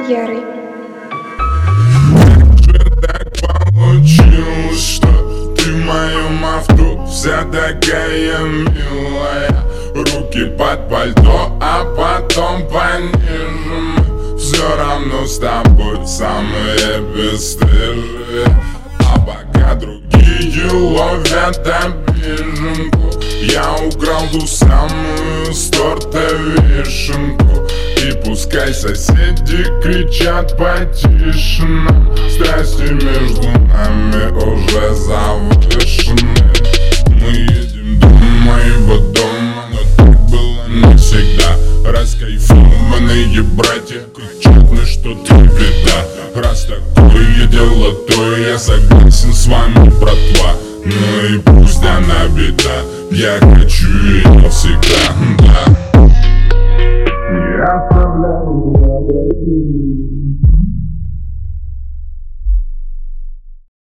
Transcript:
Ярый. Так получилось, что ты в моем авто вся такая милая. Руки под пальто, а потом пониже. Все равно с тобой самые бесстыжие. А пока другие ловят обиженку, я украл ту самую с торта вишенку. И пускай соседи кричат потише нам, страсти между нами уже завышены. Мы едем до моего дома, но так было не всегда. Раскайфованные братья кричат, ну что ты беда. Раз такое дело, то я согласен с вами, братва. Ну и пусть она беда, я хочу ее всегда, да. Я оставляю